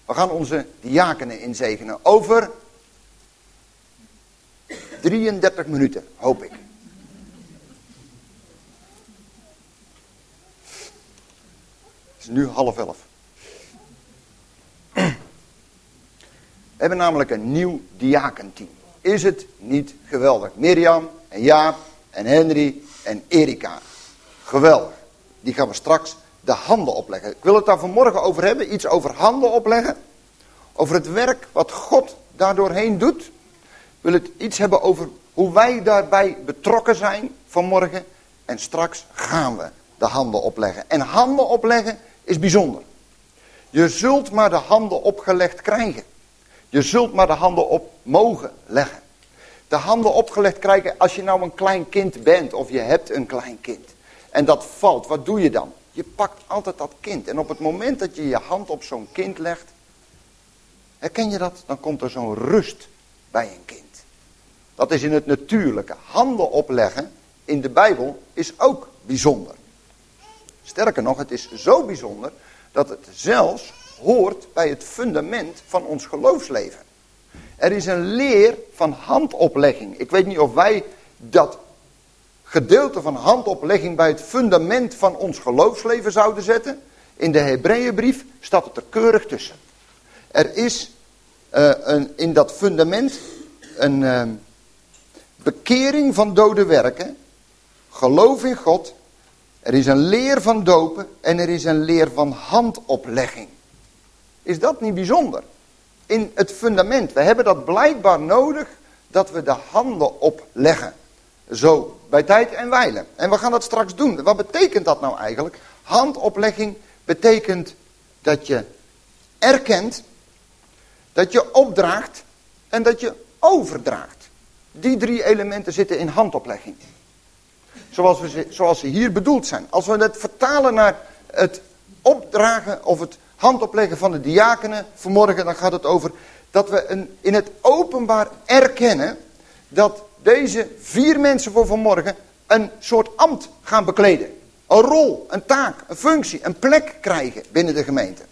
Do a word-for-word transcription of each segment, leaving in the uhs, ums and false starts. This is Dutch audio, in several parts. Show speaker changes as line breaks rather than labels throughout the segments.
We gaan onze diakenen inzegenen over drieëndertig minuten, hoop ik. Het is nu half elf. We hebben namelijk een nieuw diakenteam. Is het niet geweldig? Mirjam en Jaap en Henry en Erika. Geweldig. Die gaan we straks de handen opleggen. Ik wil het daar vanmorgen over hebben. Iets over handen opleggen. Over het werk wat God daardoorheen doet. Ik wil het iets hebben over hoe wij daarbij betrokken zijn vanmorgen. En straks gaan we de handen opleggen. En handen opleggen is bijzonder. Je zult maar de handen opgelegd krijgen. Je zult maar de handen op mogen leggen. De handen opgelegd krijgen als je nou een klein kind bent. Of je hebt een klein kind. En dat valt. Wat doe je dan? Je pakt altijd dat kind. En op het moment dat je je hand op zo'n kind legt. Herken je dat? Dan komt er zo'n rust bij een kind. Dat is in het natuurlijke. Handen opleggen in de Bijbel is ook bijzonder. Sterker nog, het is zo bijzonder dat het zelfs hoort bij het fundament van ons geloofsleven. Er is een leer van handoplegging. Ik weet niet of wij dat gedeelte van handoplegging bij het fundament van ons geloofsleven zouden zetten. In de Hebreeënbrief staat het er keurig tussen. Er is uh, een, in dat fundament een uh, bekering van dode werken, geloof in God, er is een leer van dopen en er is een leer van handoplegging. Is dat niet bijzonder? In het fundament, we hebben dat blijkbaar nodig dat we de handen opleggen. Zo, bij tijd en wijle. En we gaan dat straks doen. Wat betekent dat nou eigenlijk? Handoplegging betekent dat je erkent, dat je opdraagt en dat je overdraagt. Die drie elementen zitten in handoplegging. Zoals, we ze, zoals ze hier bedoeld zijn. Als we het vertalen naar het opdragen of het handopleggen van de diakenen vanmorgen, dan gaat het over dat we een, in het openbaar erkennen dat deze vier mensen voor vanmorgen een soort ambt gaan bekleden. Een rol, een taak, een functie, een plek krijgen binnen de gemeente.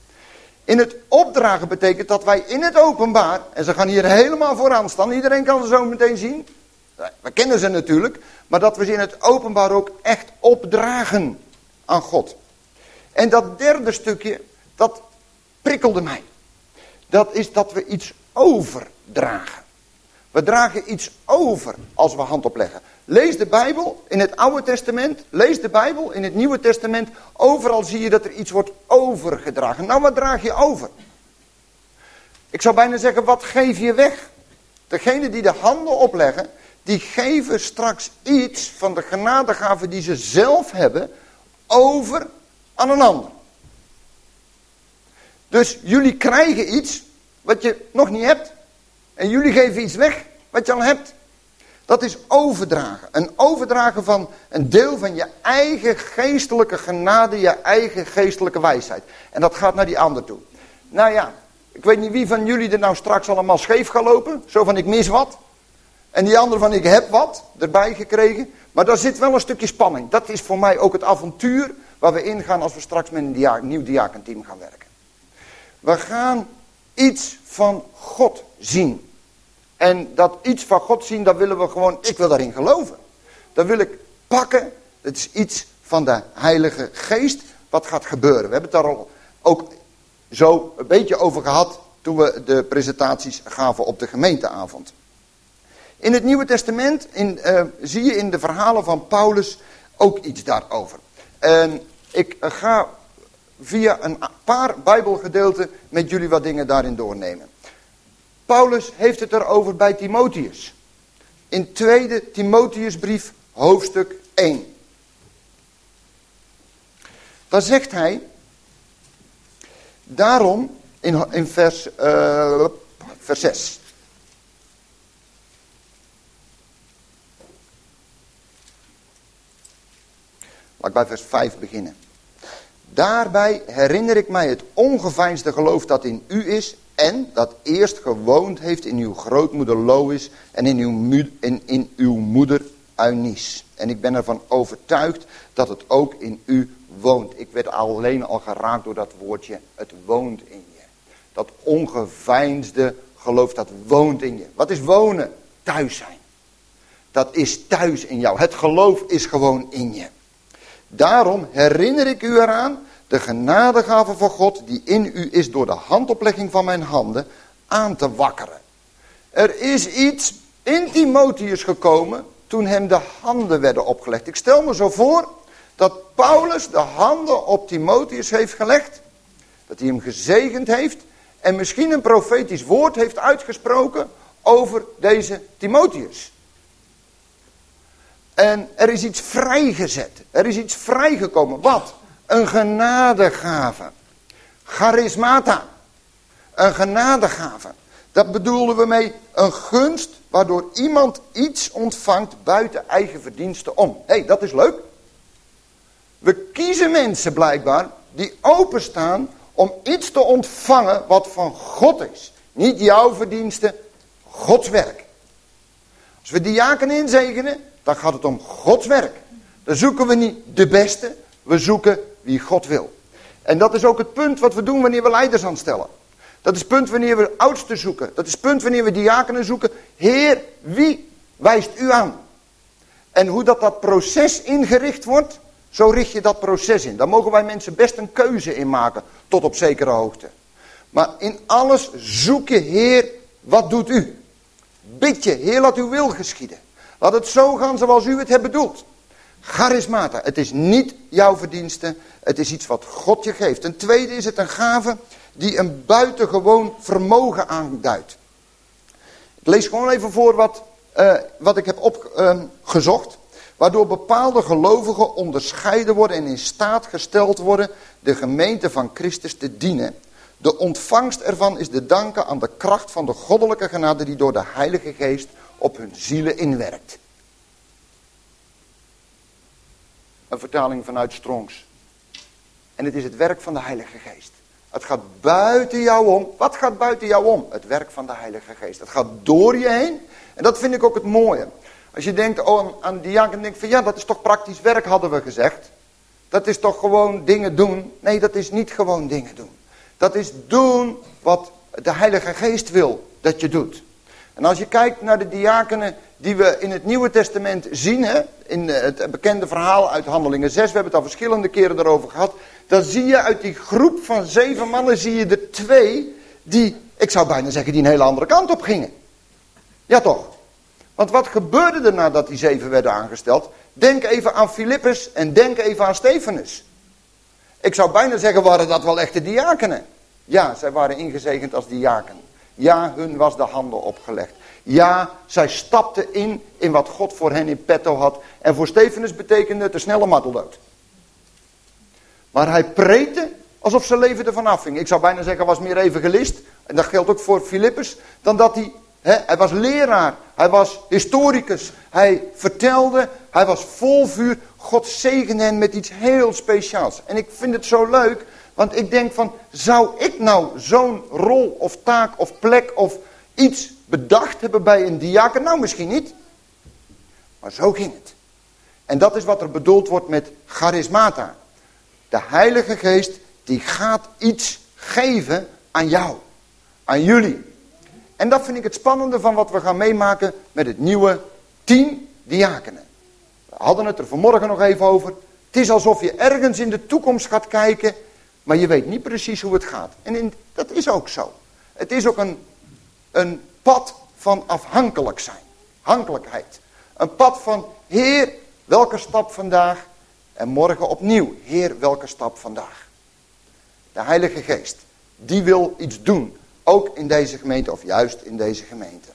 In het opdragen betekent dat wij in het openbaar, en ze gaan hier helemaal vooraan staan, iedereen kan ze zo meteen zien. We kennen ze natuurlijk, maar dat we ze in het openbaar ook echt opdragen aan God. En dat derde stukje, dat prikkelde mij. Dat is dat we iets overdragen. We dragen iets over als we hand opleggen. Lees de Bijbel in het Oude Testament. Lees de Bijbel in het Nieuwe Testament. Overal zie je dat er iets wordt overgedragen. Nou, wat draag je over? Ik zou bijna zeggen, wat geef je weg? Degene die de handen opleggen, die geven straks iets van de genadegave die ze zelf hebben over aan een ander. Dus jullie krijgen iets wat je nog niet hebt. En jullie geven iets weg wat je al hebt. Dat is overdragen. Een overdragen van een deel van je eigen geestelijke genade, je eigen geestelijke wijsheid. En dat gaat naar die ander toe. Nou ja, ik weet niet wie van jullie er nou straks allemaal scheef gaat lopen. Zo van ik mis wat. En die ander van ik heb wat erbij gekregen. Maar daar zit wel een stukje spanning. Dat is voor mij ook het avontuur waar we ingaan als we straks met een dia- nieuw diakenteam gaan werken. We gaan iets van God zien. En dat iets van God zien, dat willen we gewoon, ik wil daarin geloven. Dat wil ik pakken. Het is iets van de Heilige Geest wat gaat gebeuren. We hebben het daar al ook zo een beetje over gehad toen we de presentaties gaven op de gemeenteavond. In het Nieuwe Testament in, uh, zie je in de verhalen van Paulus ook iets daarover. En ik uh, ga via een paar Bijbelgedeelten met jullie wat dingen daarin doornemen. Paulus heeft het erover bij Timotheus. In tweede Timotheusbrief, hoofdstuk één. Daar zegt hij, daarom, in, in vers, uh, vers zes. Laat ik bij vers vijf beginnen. Daarbij herinner ik mij het ongeveinsde geloof dat in u is en dat eerst gewoond heeft in uw grootmoeder Lois en in uw, mu- in, in uw moeder Eunice. En ik ben ervan overtuigd dat het ook in u woont. Ik werd alleen al geraakt door dat woordje, het woont in je. Dat ongeveinsde geloof, dat woont in je. Wat is wonen? Thuis zijn. Dat is thuis in jou. Het geloof is gewoon in je. Daarom herinner ik u eraan de genadegave van God die in u is door de handoplegging van mijn handen aan te wakkeren. Er is iets in Timotheus gekomen toen hem de handen werden opgelegd. Ik stel me zo voor dat Paulus de handen op Timotheus heeft gelegd. Dat hij hem gezegend heeft en misschien een profetisch woord heeft uitgesproken over deze Timotheus. En er is iets vrijgezet. Er is iets vrijgekomen. Wat? Een genadegave. Charismata. Een genadegave. Dat bedoelen we mee een gunst waardoor iemand iets ontvangt buiten eigen verdiensten om. Hé, hey, dat is leuk. We kiezen mensen blijkbaar die openstaan om iets te ontvangen wat van God is. Niet jouw verdiensten, Gods werk. Als we diaken inzegenen, dan gaat het om Gods werk. Dan zoeken we niet de beste, we zoeken wie God wil. En dat is ook het punt wat we doen wanneer we leiders aanstellen. Dat is het punt wanneer we oudsten zoeken. Dat is het punt wanneer we diakenen zoeken. Heer, wie wijst u aan? En hoe dat, dat proces ingericht wordt, zo richt je dat proces in. Daar mogen wij mensen best een keuze in maken, tot op zekere hoogte. Maar in alles zoek je, Heer, wat doet u? Bid je, Heer, laat uw wil geschieden. Laat het zo gaan zoals u het hebt bedoeld. Charismata, het is niet jouw verdienste, het is iets wat God je geeft. Ten tweede is het een gave die een buitengewoon vermogen aanduidt. Ik lees gewoon even voor wat, uh, wat ik heb opgezocht. Uh, waardoor bepaalde gelovigen onderscheiden worden en in staat gesteld worden de gemeente van Christus te dienen. De ontvangst ervan is te danken aan de kracht van de goddelijke genade die door de Heilige Geest op hun zielen inwerkt. Een vertaling vanuit Strongs. En het is het werk van de Heilige Geest. Het gaat buiten jou om. Wat gaat buiten jou om? Het werk van de Heilige Geest. Het gaat door je heen. En dat vind ik ook het mooie. Als je denkt oh, aan diaken, dan denk je van ja, dat is toch praktisch werk, hadden we gezegd. Dat is toch gewoon dingen doen. Nee, dat is niet gewoon dingen doen. Dat is doen wat de Heilige Geest wil dat je doet. En als je kijkt naar de diakenen die we in het Nieuwe Testament zien, hè, in het bekende verhaal uit Handelingen zes, we hebben het al verschillende keren erover gehad, dan zie je uit die groep van zeven mannen, zie je er twee die, ik zou bijna zeggen, die een hele andere kant op gingen. Ja toch? Want wat gebeurde er nadat die zeven werden aangesteld? Denk even aan Filippus en denk even aan Stefanus. Ik zou bijna zeggen, waren dat wel echte diakenen? Ja, zij waren ingezegend als diaken. Ja, hun was de handen opgelegd. Ja, zij stapten in, in wat God voor hen in petto had. En voor Stefanus betekende het een snelle marteldood. Maar hij preekte alsof zijn leven ervan afhing. Ik zou bijna zeggen, hij was meer evangelist. En dat geldt ook voor Filippus. Dan dat hij, hè, hij was leraar. Hij was historicus. Hij vertelde. Hij was vol vuur. God zegende hen met iets heel speciaals. En ik vind het zo leuk. Want ik denk van, zou ik nou zo'n rol of taak of plek of iets bedacht hebben bij een diaken? Nou, misschien niet. Maar zo ging het. En dat is wat er bedoeld wordt met charismata. De Heilige Geest, die gaat iets geven aan jou. Aan jullie. En dat vind ik het spannende van wat we gaan meemaken met het nieuwe tien diakenen. We hadden het er vanmorgen nog even over. Het is alsof je ergens in de toekomst gaat kijken, maar je weet niet precies hoe het gaat. En in, dat is ook zo. Het is ook een, een pad van afhankelijk zijn. Hankelijkheid. Een pad van, Heer, welke stap vandaag? En morgen opnieuw, Heer, welke stap vandaag? De Heilige Geest, die wil iets doen. Ook in deze gemeente, of juist in deze gemeente.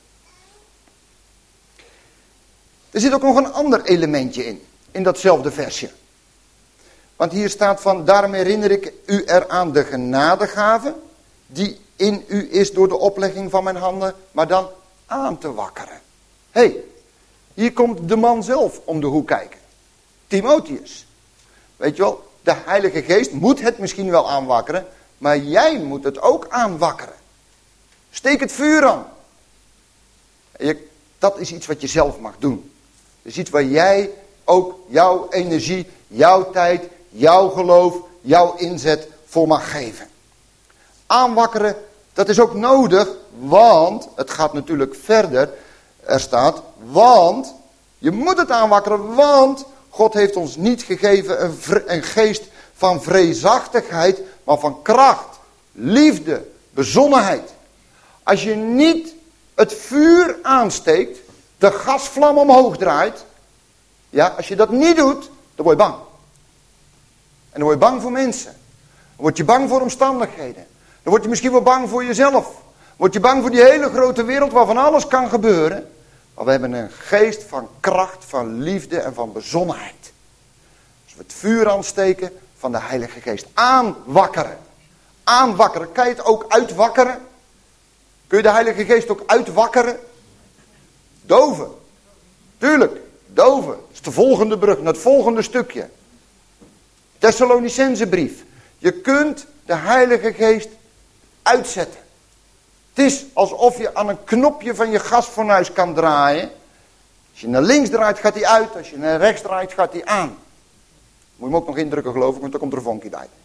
Er zit ook nog een ander elementje in, in datzelfde versje. Want hier staat van, daarom herinner ik u eraan de genadegave, die in u is door de oplegging van mijn handen, maar dan aan te wakkeren. Hé, hey, hier komt de man zelf om de hoek kijken. Timotheus. Weet je wel, de Heilige Geest moet het misschien wel aanwakkeren, maar jij moet het ook aanwakkeren. Steek het vuur aan. Je, dat is iets wat je zelf mag doen. Dat is iets waar jij ook jouw energie, jouw tijd, jouw geloof, jouw inzet voor mag geven. Aanwakkeren Dat is ook nodig, want, het gaat natuurlijk verder. Er staat, want, je moet het aanwakkeren, want God heeft ons niet gegeven een, vre- een geest van vreesachtigheid, maar van kracht, liefde, bezonnenheid. Als je niet het vuur aansteekt, de gasvlam omhoog draait, ja, als je dat niet doet, dan word je bang. En dan word je bang voor mensen. Dan word je bang voor omstandigheden. Dan word je misschien wel bang voor jezelf. Dan word je bang voor die hele grote wereld waar van alles kan gebeuren. Maar we hebben een geest van kracht, van liefde en van bezonnenheid. Als we het vuur aansteken van de Heilige Geest. Aanwakkeren. Aanwakkeren. Kan je het ook uitwakkeren? Kun je de Heilige Geest ook uitwakkeren? Doven. Tuurlijk. Doven. Dat is de volgende brug. Naar het volgende stukje. Thessalonicensebrief. Je kunt de Heilige Geest uitzetten. Het is alsof je aan een knopje van je gasfornuis kan draaien. Als je naar links draait gaat hij uit. Als je naar rechts draait gaat hij aan. Moet je hem ook nog indrukken geloof ik, want dan komt er een vonkje bij.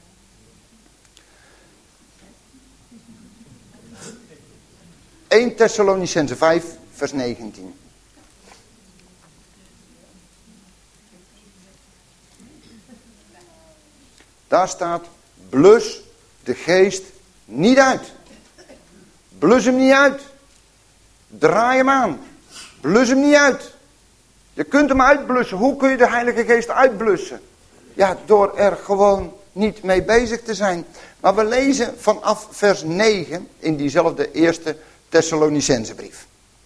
Eerste Thessalonicense vijf vers negentien. Daar staat, blus de geest niet uit. Blus hem niet uit. Draai hem aan. Blus hem niet uit. Je kunt hem uitblussen. Hoe kun je de Heilige Geest uitblussen? Ja, door er gewoon niet mee bezig te zijn. Maar we lezen vanaf vers negen in diezelfde eerste Thessalonicensebrief.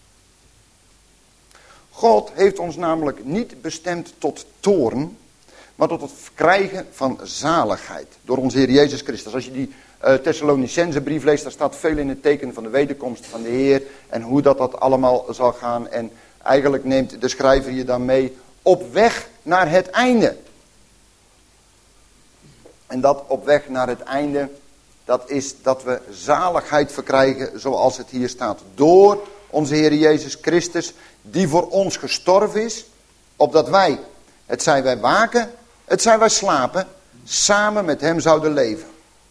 God heeft ons namelijk niet bestemd tot toorn, maar tot het verkrijgen van zaligheid. Door onze Heer Jezus Christus. Als je die uh, Thessalonicensebrief leest, daar staat veel in het teken van de wederkomst van de Heer. En hoe dat, dat allemaal zal gaan. En eigenlijk neemt de schrijver je dan mee op weg naar het einde. En dat op weg naar het einde, dat is dat we zaligheid verkrijgen zoals het hier staat. Door onze Heer Jezus Christus, die voor ons gestorven is, opdat wij, het zij wij waken, het zij wij slapen, samen met hem zouden leven.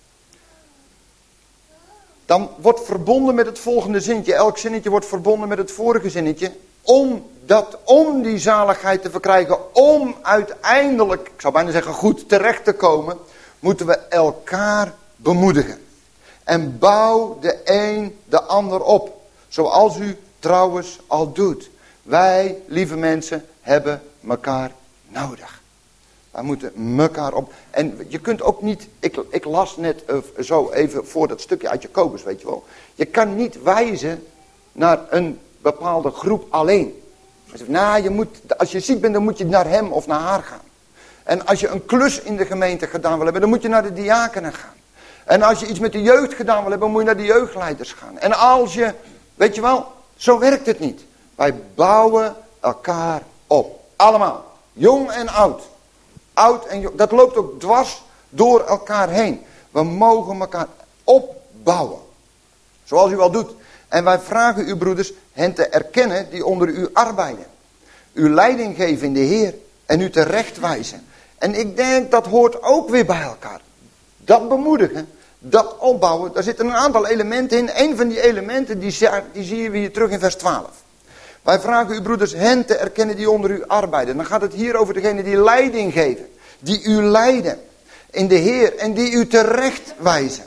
Dan wordt verbonden met het volgende zinnetje. Elk zinnetje wordt verbonden met het vorige zinnetje. Om, dat, om die zaligheid te verkrijgen, om uiteindelijk, ik zou bijna zeggen goed terecht te komen, moeten we elkaar bemoedigen. En bouw de een de ander op. Zoals u trouwens al doet. Wij, lieve mensen, hebben elkaar nodig. Wij moeten elkaar op. En je kunt ook niet, ik, ik las net uh, zo even voor dat stukje uit Jacobus, weet je wel. Je kan niet wijzen naar een bepaalde groep alleen. Nou, je moet, als je ziek bent, dan moet je naar hem of naar haar gaan. En als je een klus in de gemeente gedaan wil hebben, dan moet je naar de diakenen gaan. En als je iets met de jeugd gedaan wil hebben, dan moet je naar de jeugdleiders gaan. En als je, weet je wel, zo werkt het niet. Wij bouwen elkaar op. Allemaal. Jong en oud. Oud en jong. Dat loopt ook dwars door elkaar heen. We mogen elkaar opbouwen. Zoals u al doet. En wij vragen u broeders hen te erkennen die onder u arbeiden. U leiding geven in de Heer. En u terechtwijzen. En ik denk dat hoort ook weer bij elkaar. Dat bemoedigen. Dat opbouwen. Daar zitten een aantal elementen in. Een van die elementen die, die zie je hier terug in vers twaalf. Wij vragen uw broeders hen te erkennen die onder u arbeiden. Dan gaat het hier over degene die leiding geven. Die u leiden in de Heer. En die u terecht wijzen.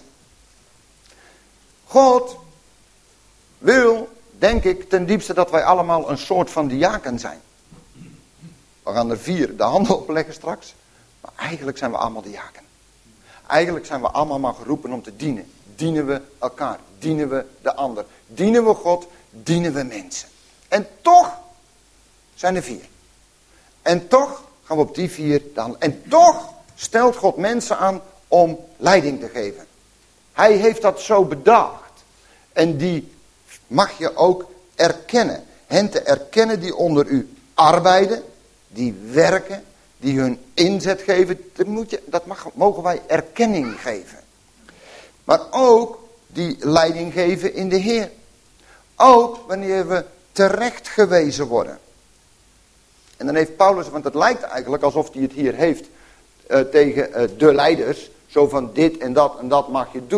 God wil, denk ik, ten diepste dat wij allemaal een soort van diaken zijn. We gaan er vier de handen opleggen straks. Maar eigenlijk zijn we allemaal diaken. Eigenlijk zijn we allemaal maar geroepen om te dienen. Dienen we elkaar. Dienen we de ander. Dienen we God. Dienen we mensen. En toch zijn er vier. En toch gaan we op die vier dan. En toch stelt God mensen aan om leiding te geven. Hij heeft dat zo bedacht. En die mag je ook erkennen. Hen te erkennen die onder u arbeiden. Die werken. Die hun inzet geven. Dat, moet je, dat mag, mogen wij erkenning geven. Maar ook die leiding geven in de Heer. Ook wanneer we terecht gewezen worden. En dan heeft Paulus, want het lijkt eigenlijk alsof hij het hier heeft uh, tegen uh, de leiders. Zo van dit en dat en dat mag je doen.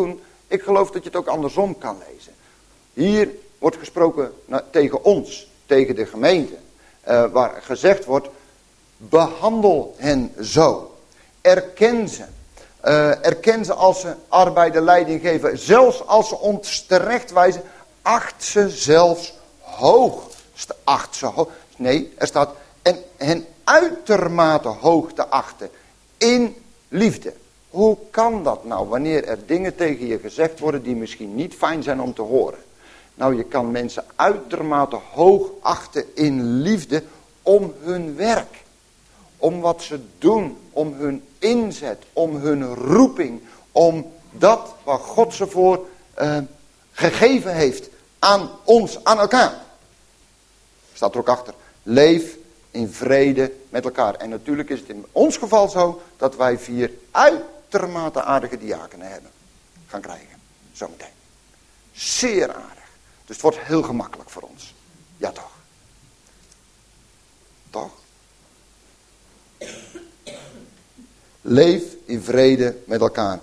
Ik geloof dat je het ook andersom kan lezen. Hier wordt gesproken na, tegen ons, tegen de gemeente. Uh, waar gezegd wordt, behandel hen zo. Erken ze. Uh, erken ze als ze arbeid leiding geven. Zelfs als ze ons terechtwijzen, acht ze zelfs hoog. Acht ze hoog. Nee, er staat, en hen uitermate hoog te achten. In liefde. Hoe kan dat nou, wanneer er dingen tegen je gezegd worden die misschien niet fijn zijn om te horen? Nou, je kan mensen uitermate hoog achten in liefde om hun werk. Om wat ze doen, om hun inzet, om hun roeping, om dat waar God ze voor uh, gegeven heeft aan ons, aan elkaar. Staat er ook achter, leef in vrede met elkaar. En natuurlijk is het in ons geval zo dat wij vier uitermate aardige diakenen hebben. Gaan krijgen, zometeen. Zeer aardig. Dus het wordt heel gemakkelijk voor ons. Ja toch? Toch? Leef in vrede met elkaar.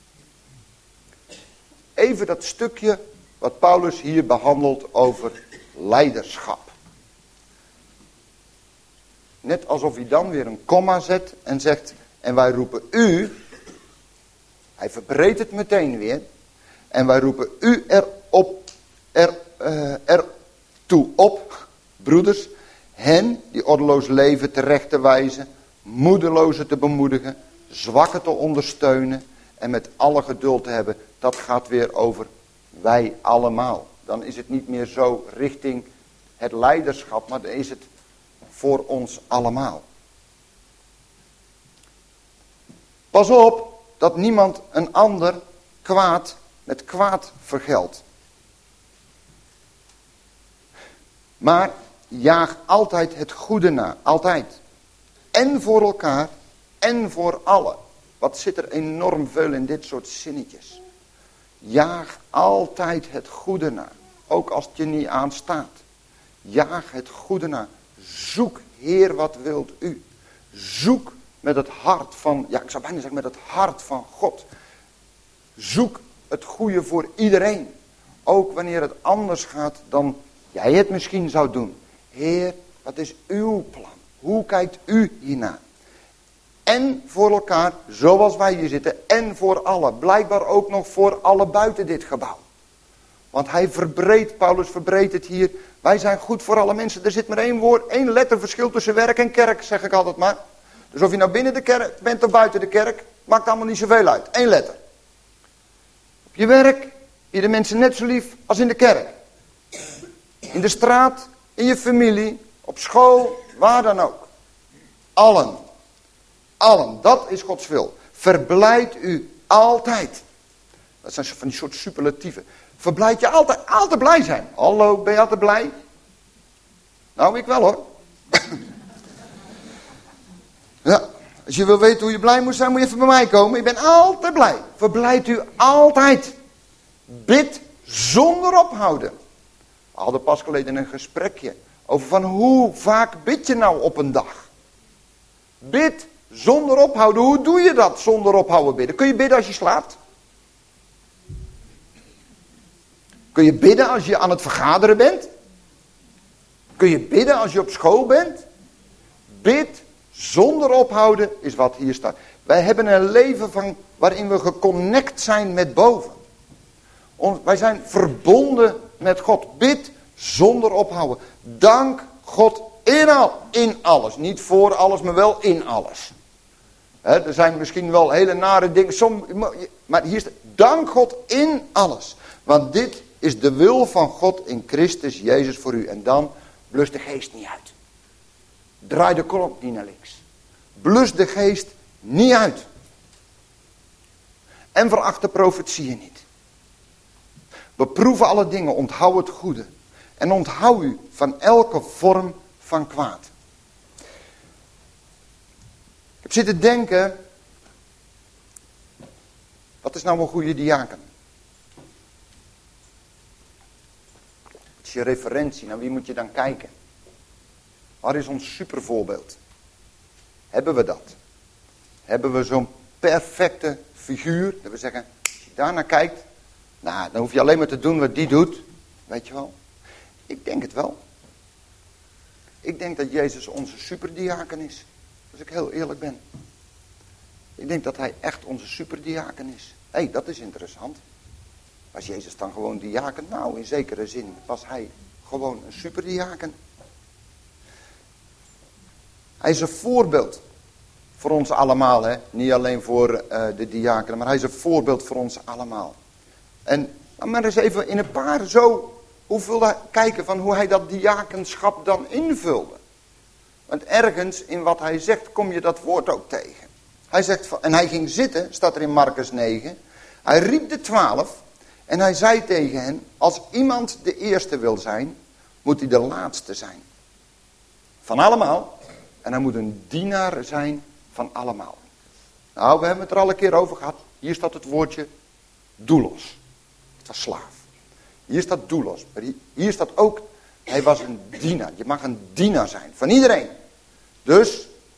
Even dat stukje wat Paulus hier behandelt over leiderschap. Net alsof hij dan weer een komma zet en zegt, en wij roepen u, hij verbreedt het meteen weer, en wij roepen u erop, er, uh, er toe op, broeders, hen die ordeloos leven terecht te wijzen, moedelozen te bemoedigen, zwakken te ondersteunen en met alle geduld te hebben. Dat gaat weer over wij allemaal. Dan is het niet meer zo richting het leiderschap, maar dan is het voor ons allemaal. Pas op dat niemand een ander kwaad met kwaad vergeldt. Maar jaag altijd het goede na, altijd. En voor elkaar en voor allen. Wat zit er enorm veel in dit soort zinnetjes. Jaag altijd het goede na, ook als het je niet aanstaat. Jaag het goede na. Zoek, Heer, wat wilt u? Zoek met het hart van, ja, ik zou bijna zeggen met het hart van God. Zoek het goede voor iedereen. Ook wanneer het anders gaat dan jij het misschien zou doen. Heer, wat is uw plan? Hoe kijkt u hiernaar? En voor elkaar, zoals wij hier zitten, en voor allen. Blijkbaar ook nog voor alle buiten dit gebouw. Want hij verbreedt, Paulus verbreedt het hier. Wij zijn goed voor alle mensen. Er zit maar één woord, één letterverschil tussen werk en kerk, zeg ik altijd maar. Dus of je nou binnen de kerk bent of buiten de kerk, maakt allemaal niet zoveel uit. Eén letter. Op je werk, je de mensen net zo lief als in de kerk. In de straat, in je familie, op school, waar dan ook. Allen. Allen, dat is Gods wil. Verblijd u altijd. Dat zijn van die soort superlatieven. Verblijd je altijd, altijd blij zijn. Hallo, ben je altijd blij? Nou, ik wel hoor. Ja, als je wil weten hoe je blij moet zijn, moet je even bij mij komen. Ik ben altijd blij. Verblijd u altijd. Bid zonder ophouden. We hadden pas geleden een gesprekje over van hoe vaak bid je nou op een dag? Bid zonder ophouden. Hoe doe je dat zonder ophouden bidden? Kun je bidden als je slaapt? Kun je bidden als je aan het vergaderen bent? Kun je bidden als je op school bent? Bid zonder ophouden is wat hier staat. Wij hebben een leven van, waarin we geconnect zijn met boven. Ons, wij zijn verbonden met God. Bid zonder ophouden. Dank God in, al, in alles. Niet voor alles, maar wel in alles. He, er zijn misschien wel hele nare dingen. Som, maar hier staat, dank God in alles. Want dit is de wil van God in Christus Jezus voor u. En dan blus de geest niet uit. Draai de klok niet naar links. Blus de geest niet uit. En veracht de profetieën niet. Beproeven alle dingen, onthoud het goede. En onthoud u van elke vorm van kwaad. Ik heb zitten denken, wat is nou een goede diaken? Wat is je referentie? Naar wie moet je dan kijken? Waar is ons supervoorbeeld? Hebben we dat? Hebben we zo'n perfecte figuur, dat we zeggen, als je daarnaar kijkt, Nou, dan hoef je alleen maar te doen wat die doet. Weet je wel. Ik denk het wel. Ik denk dat Jezus onze superdiaken is. Als ik heel eerlijk ben. Ik denk dat hij echt onze superdiaken is. Hé, hey, dat is interessant. Was Jezus dan gewoon diaken? Nou, in zekere zin was hij gewoon een superdiaken. Hij is een voorbeeld voor ons allemaal. Hè? Niet alleen voor uh, de diakenen, maar hij is een voorbeeld voor ons allemaal. En maar eens even in een paar zo, hoeveel kijken van hoe hij dat diakenschap dan invulde. Want ergens in wat hij zegt kom je dat woord ook tegen. Hij zegt, van, en hij ging zitten, staat er in Marcus negen. Hij riep de twaalf en hij zei tegen hen, als iemand de eerste wil zijn, moet hij de laatste zijn. Van allemaal. En hij moet een dienaar zijn van allemaal. Nou, we hebben het er al een keer over gehad. Hier staat het woordje doulos. Het was slaaf. Hier staat doulos. Maar hier staat ook, hij was een dienaar. Je mag een dienaar zijn. Van iedereen. Dus,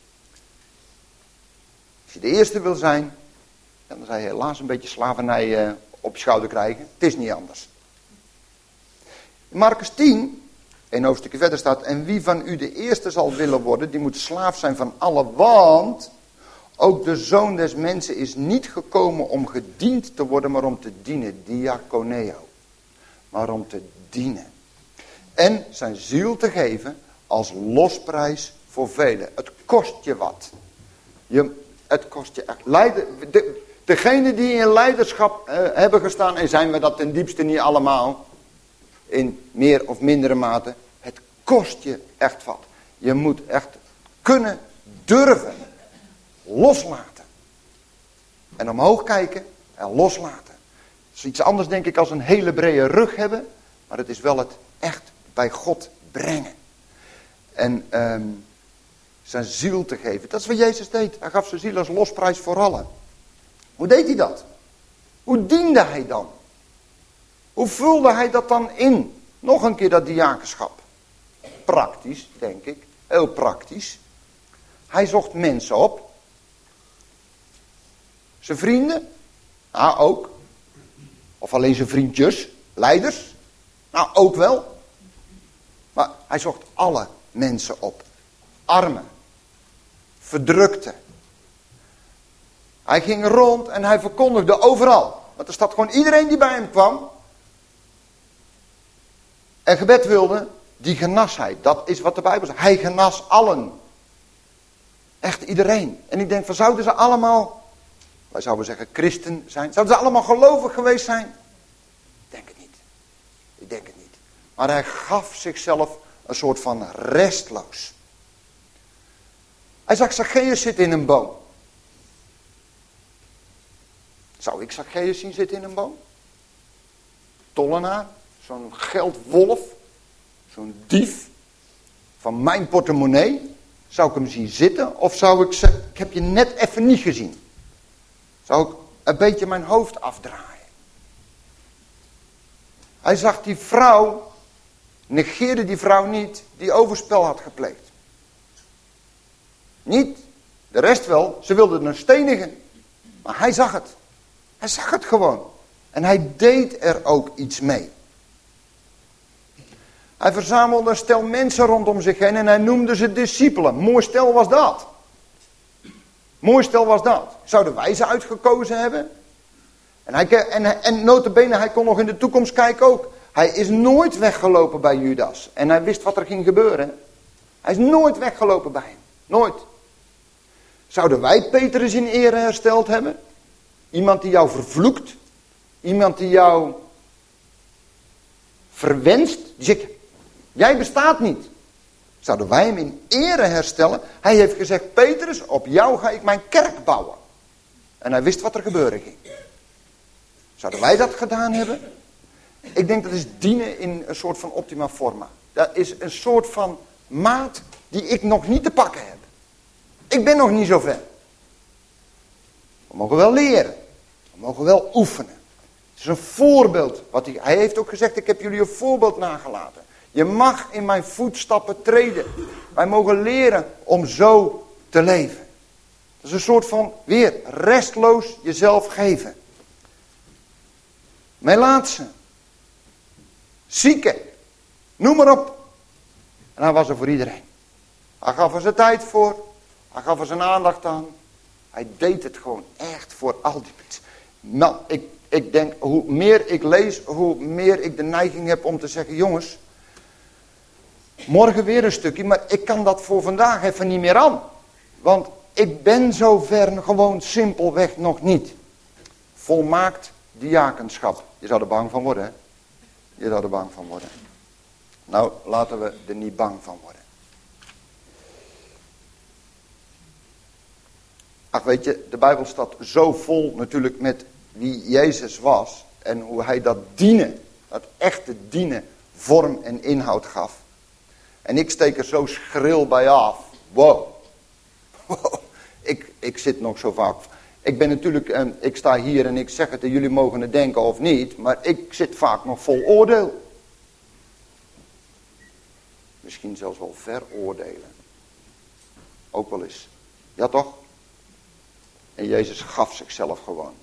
als je de eerste wil zijn, dan zal je helaas een beetje slavernij uh, op je schouder krijgen. Het is niet anders. In Marcus tien, een hoofdstukje verder staat, en wie van u de eerste zal willen worden, die moet slaaf zijn van allen, want ook de Zoon des Mensen is niet gekomen om gediend te worden, maar om te dienen, diakoneo. Maar om te dienen. En zijn ziel te geven als losprijs voor velen. Het kost je wat. Je, het kost je echt. Leider, de, degenen die in leiderschap uh, hebben gestaan, en zijn we dat ten diepste niet allemaal, in meer of mindere mate, het kost je echt wat. Je moet echt kunnen, durven, loslaten. En omhoog kijken en loslaten. Dat is iets anders denk ik als een hele brede rug hebben, maar het is wel het echt bij God brengen. En um, zijn ziel te geven. Dat is wat Jezus deed. Hij gaf zijn ziel als losprijs voor allen. Hoe deed hij dat? Hoe diende hij dan? Hoe vulde hij dat dan in? Nog een keer dat diakenschap. Praktisch, denk ik. Heel praktisch. Hij zocht mensen op. Zijn vrienden. Nou, ook. Of alleen zijn vriendjes. Leiders. Nou, ook wel. Maar hij zocht alle mensen op. Armen. Verdrukten. Hij ging rond en hij verkondigde overal. Want er staat gewoon iedereen die bij hem kwam. En gebed wilde, die genas hij. Dat is wat de Bijbel zegt. Hij genas allen. Echt iedereen. En ik denk van zouden ze allemaal, wij zouden zeggen christen zijn. Zouden ze allemaal gelovig geweest zijn? Ik denk het niet. Ik denk het niet. Maar hij gaf zichzelf een soort van restloos. Hij zag Zacchaeus zitten in een boom. Zou ik Zacchaeus zien zitten in een boom? Tollenaar, zo'n geldwolf, zo'n dief van mijn portemonnee. Zou ik hem zien zitten of zou ik zeggen, ik heb je net even niet gezien. Zou ik een beetje mijn hoofd afdraaien. Hij zag die vrouw, negeerde die vrouw niet, die overspel had gepleegd. Niet, de rest wel, ze wilden hem stenigen. Maar hij zag het. Hij zag het gewoon. En hij deed er ook iets mee. Hij verzamelde een stel mensen rondom zich heen en hij noemde ze discipelen. Mooi stel was dat. Mooi stel was dat. Zouden wij ze uitgekozen hebben? En, hij, en, en notabene, hij kon nog in de toekomst kijken ook. Hij is nooit weggelopen bij Judas. En hij wist wat er ging gebeuren. Hij is nooit weggelopen bij hem. Nooit. Zouden wij Petrus in ere hersteld hebben? Iemand die jou vervloekt. Iemand die jou verwenst. Die zegt, jij bestaat niet. Zouden wij hem in ere herstellen? Hij heeft gezegd, Petrus, op jou ga ik mijn kerk bouwen. En hij wist wat er gebeuren ging. Zouden wij dat gedaan hebben? Ik denk dat is dienen in een soort van optima forma. Dat is een soort van maat die ik nog niet te pakken heb. Ik ben nog niet zo ver. We mogen wel leren. We mogen wel oefenen. Het is een voorbeeld. Wat hij, hij heeft ook gezegd, ik heb jullie een voorbeeld nagelaten. Je mag in mijn voetstappen treden. Wij mogen leren om zo te leven. Dat is een soort van, weer, restloos jezelf geven. melaatsen, zieken, noem maar op. En hij was er voor iedereen. Hij gaf er zijn tijd voor, hij gaf er zijn aandacht aan. Hij deed het gewoon echt voor al die mensen. Nou, ik, ik denk, hoe meer ik lees, hoe meer ik de neiging heb om te zeggen, jongens, morgen weer een stukje, maar ik kan dat voor vandaag even niet meer aan. Want ik ben zover gewoon simpelweg nog niet. Volmaakt diakenschap. Je zou er bang van worden, hè? Je zou er bang van worden. Nou, laten we er niet bang van worden. Ach, weet je, de Bijbel staat zo vol natuurlijk met wie Jezus was. En hoe hij dat dienen, dat echte dienen, vorm en inhoud gaf. En ik steek er zo schril bij af. Wow. wow. Ik, ik zit nog zo vaak. Ik ben natuurlijk, eh, ik sta hier en ik zeg het en jullie mogen het denken of niet. Maar ik zit vaak nog vol oordeel. Misschien zelfs wel veroordelen. Ook wel eens. Ja toch? En Jezus gaf zichzelf gewoon.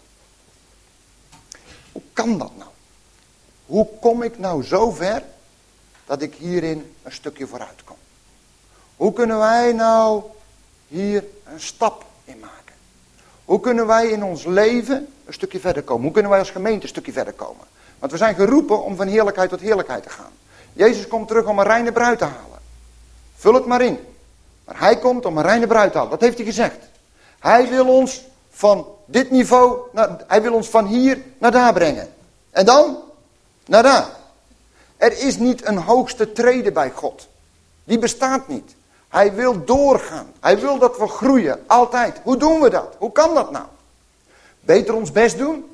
Hoe kan dat nou? Hoe kom ik nou zo ver dat ik hierin een stukje vooruit kom? Hoe kunnen wij nou hier een stap in maken? Hoe kunnen wij in ons leven een stukje verder komen? Hoe kunnen wij als gemeente een stukje verder komen? Want we zijn geroepen om van heerlijkheid tot heerlijkheid te gaan. Jezus komt terug om een reine bruid te halen. Vul het maar in. Maar hij komt om een reine bruid te halen. Dat heeft hij gezegd. Hij wil ons van dit niveau, naar, hij wil ons van hier naar daar brengen. En dan? Naar daar. Er is niet een hoogste trede bij God. Die bestaat niet. Hij wil doorgaan. Hij wil dat we groeien. Altijd. Hoe doen we dat? Hoe kan dat nou? Beter ons best doen?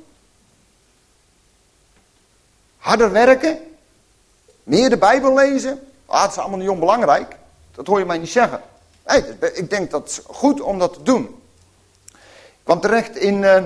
Harder werken? Meer de Bijbel lezen? Ah, het is allemaal niet onbelangrijk. Dat hoor je mij niet zeggen. Nee, ik denk dat het goed om dat te doen. Ik kwam terecht in uh,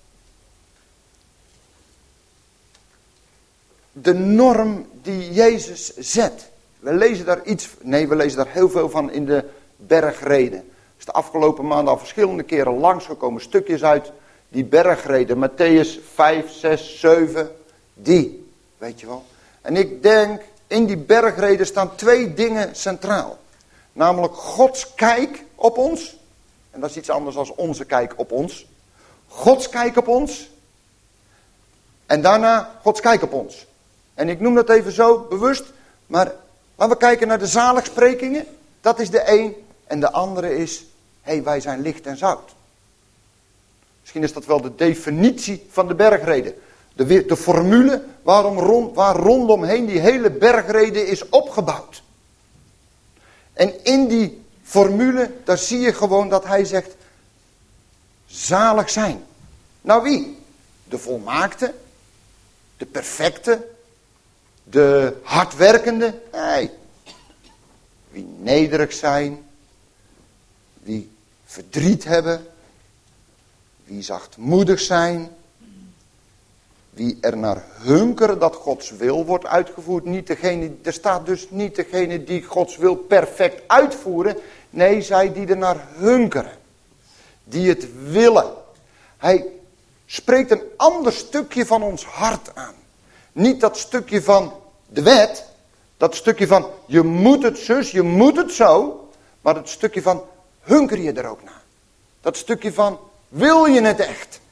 de norm die Jezus zet. We lezen daar iets, nee we lezen daar heel veel van in de bergreden. Dus de afgelopen maanden al verschillende keren langsgekomen stukjes uit die bergreden. Matthäus vijf, zes, zeven, die, weet je wel. En ik denk, in die bergreden staan twee dingen centraal. Namelijk Gods kijk op ons. En dat is iets anders dan onze kijk op ons. Gods kijk op ons. En daarna Gods kijk op ons. En ik noem dat even zo bewust. Maar laten we kijken naar de zaligsprekingen. Dat is de een. En de andere is, hé, hey, wij zijn licht en zout. Misschien is dat wel de definitie van de bergreden. De, de formule waarom rond, waar rondomheen die hele bergreden is opgebouwd. En in die formule, daar zie je gewoon dat hij zegt, zalig zijn. Nou wie? De volmaakte, de perfecte, de hardwerkende. Nee. Wie nederig zijn, wie verdriet hebben, wie zachtmoedig zijn, wie er naar hunkeren dat Gods wil wordt uitgevoerd. Niet degene, er staat dus niet degene die Gods wil perfect uitvoeren. Nee, zij die er naar hunkeren. Die het willen. Hij spreekt een ander stukje van ons hart aan. Niet dat stukje van de wet. Dat stukje van je moet het zus, je moet het zo. Maar het stukje van hunker je er ook naar. Dat stukje van wil je het echt.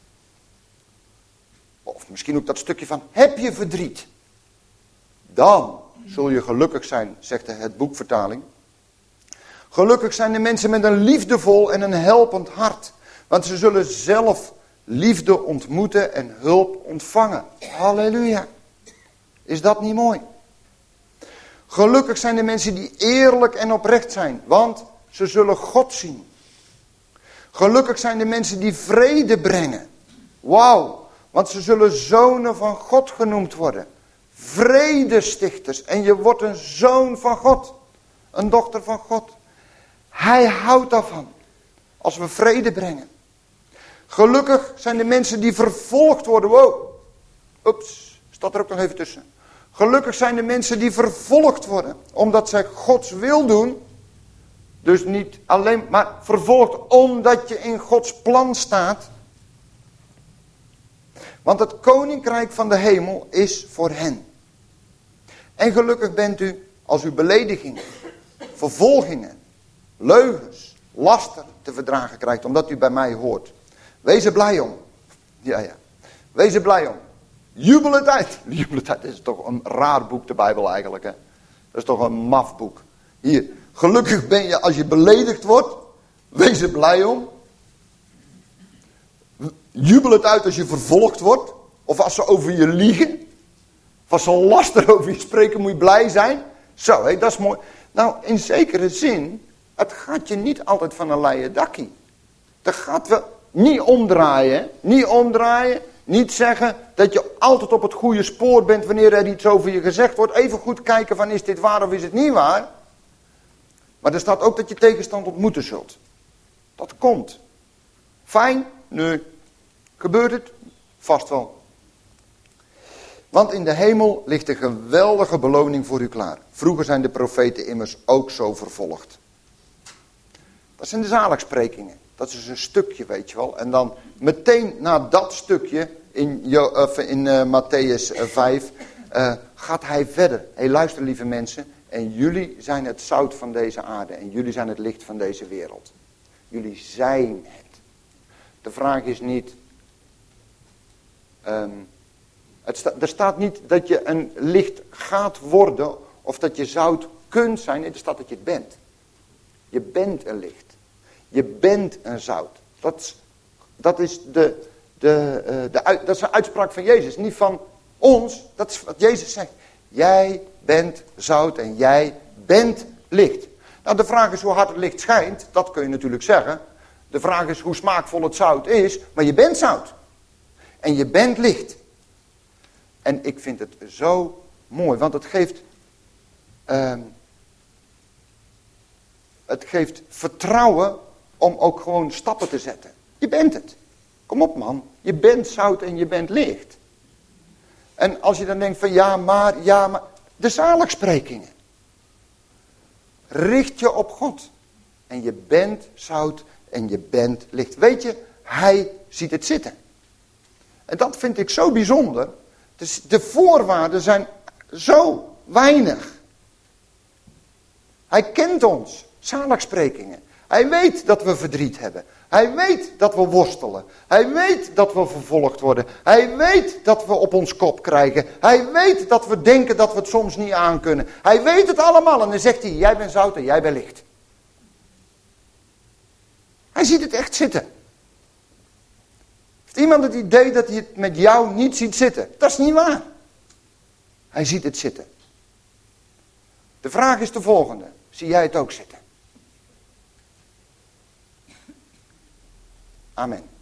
Of misschien ook dat stukje van heb je verdriet. Dan zul je gelukkig zijn, zegt het boekvertaling. Gelukkig zijn de mensen met een liefdevol en een helpend hart. Want ze zullen zelf liefde ontmoeten en hulp ontvangen. Halleluja. Is dat niet mooi? Gelukkig zijn de mensen die eerlijk en oprecht zijn. Want ze zullen God zien. Gelukkig zijn de mensen die vrede brengen. Wauw. Want ze zullen zonen van God genoemd worden. Vredestichters. En je wordt een zoon van God. Een dochter van God. Hij houdt daarvan. Als we vrede brengen. Gelukkig zijn de mensen die vervolgd worden. Wow. Oeps. Staat er ook nog even tussen. Gelukkig zijn de mensen die vervolgd worden. Omdat zij Gods wil doen. Dus niet alleen, maar vervolgd omdat je in Gods plan staat. Want het koninkrijk van de hemel is voor hen. En gelukkig bent u als u beledigingen, vervolgingen, leugens, laster te verdragen krijgt, omdat u bij mij hoort. Wees er blij om. Ja, ja. Wees er blij om. Jubel het uit. Jubel het uit. Dat is toch een raar boek, de Bijbel eigenlijk. Hè? Dat is toch een maf boek. Hier. Gelukkig ben je als je beledigd wordt. Wees er blij om. Jubel het uit als je vervolgd wordt. Of als ze over je liegen. Of als ze laster over je spreken, moet je blij zijn. Zo, hé, dat is mooi. Nou, in zekere zin, het gaat je niet altijd van een leien dakkie. Dat gaat wel niet omdraaien. Niet omdraaien. Niet zeggen dat je altijd op het goede spoor bent wanneer er iets over je gezegd wordt. Even goed kijken van is dit waar of is het niet waar. Maar er staat ook dat je tegenstand ontmoeten zult. Dat komt. Fijn? Nee. Gebeurt het? Vast wel. Want in de hemel ligt een geweldige beloning voor u klaar. Vroeger zijn de profeten immers ook zo vervolgd. Dat zijn de zaligsprekingen. Dat is een stukje, weet je wel. En dan meteen na dat stukje in, in uh, Matthäus vijf uh, gaat hij verder. Hé, hey, luister lieve mensen. En jullie zijn het zout van deze aarde. En jullie zijn het licht van deze wereld. Jullie zijn het. De vraag is niet... Um, het sta, er staat niet dat je een licht gaat worden. Of dat je zout kunt zijn. Nee, er staat dat je het bent. Je bent een licht. Je bent een zout. Dat, dat, is de, de, uh, de, uit, dat is een uitspraak van Jezus. Niet van ons. Dat is wat Jezus zegt. Jij bent zout en jij bent licht. Nou, de vraag is hoe hard het licht schijnt. Dat kun je natuurlijk zeggen. De vraag is hoe smaakvol het zout is. Maar je bent zout. En je bent licht. En ik vind het zo mooi. Want het geeft... Uh, het geeft vertrouwen om ook gewoon stappen te zetten. Je bent het. Kom op man. Je bent zout en je bent licht. En als je dan denkt van ja maar, ja maar. De zaligsprekingen. Richt je op God. En je bent zout en je bent licht. Weet je, hij ziet het zitten. En dat vind ik zo bijzonder. Dus de voorwaarden zijn zo weinig. Hij kent ons. Zaligsprekingen. Hij weet dat we verdriet hebben. Hij weet dat we worstelen. Hij weet dat we vervolgd worden. Hij weet dat we op ons kop krijgen. Hij weet dat we denken dat we het soms niet aankunnen. Hij weet het allemaal en dan zegt hij, jij bent zout en jij bent licht. Hij ziet het echt zitten. Heeft iemand het idee dat hij het met jou niet ziet zitten? Dat is niet waar. Hij ziet het zitten. De vraag is de volgende. Zie jij het ook zitten? Amen.